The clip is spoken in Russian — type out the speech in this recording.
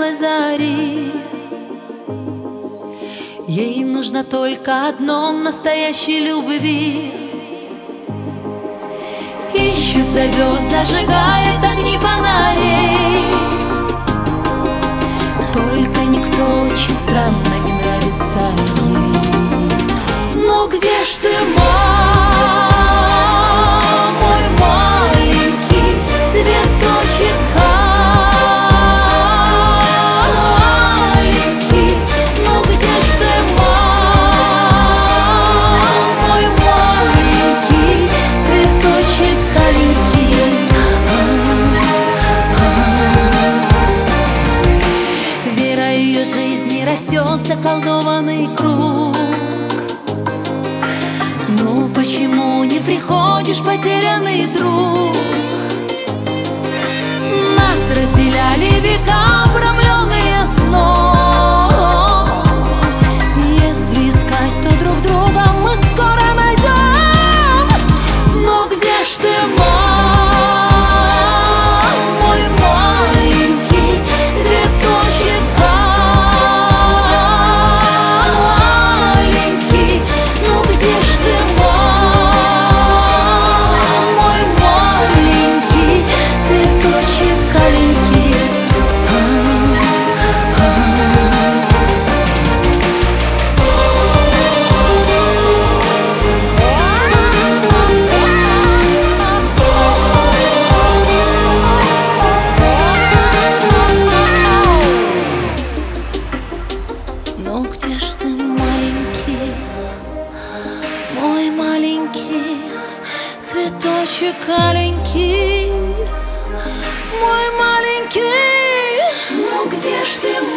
светлой зари. Ей нужно только одно — настоящей любви. Ищет, зовет, зажигает огни фонарей. Только никто очень странно не нравится ей. Ну где ж ты, мой маленький цветочек аленький? Ну где ж ты, мой маленький цветочек аленький? Вера ее жизни растет, заколдованный круг. Ну почему не приходишь, потерянный друг? Нас разделяли века, обрамленные сном. Если искать, то друг друга мы скоро найдем. Но где ж ты, мой маленький цветочек аленький? Ну где ж ты, мой маленький цветочек аленький? Ну где ж ты, маленький, мой маленький цветочек аленький, мой маленький? Ну где ж ты,